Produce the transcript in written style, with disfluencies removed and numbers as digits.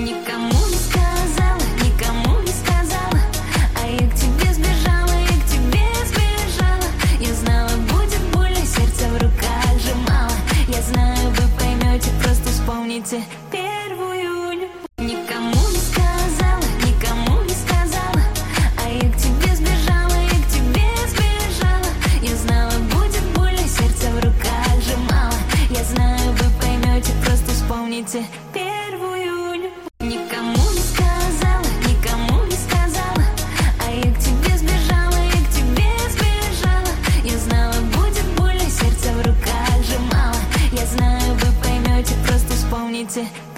Никому не сказала, никому не сказала, а я к тебе сбежала, я к тебе сбежала. Я знала, будет больно, сердце в руках сжимала. Я знаю, вы поймете, просто вспомните первую любовь. Никому не сказала, никому не сказала, а я к тебе сбежала, я к тебе сбежала. Я знала, будет больно, сердце в руках сжимала. Я знаю, вы поймете, просто вспомните первую любовь. Никому не сказала, никому не сказала, а я к тебе сбежала, я к тебе сбежала. Я знала, будет больно, сердце в руках сжимала. Я знаю, вы поймете, просто вспомните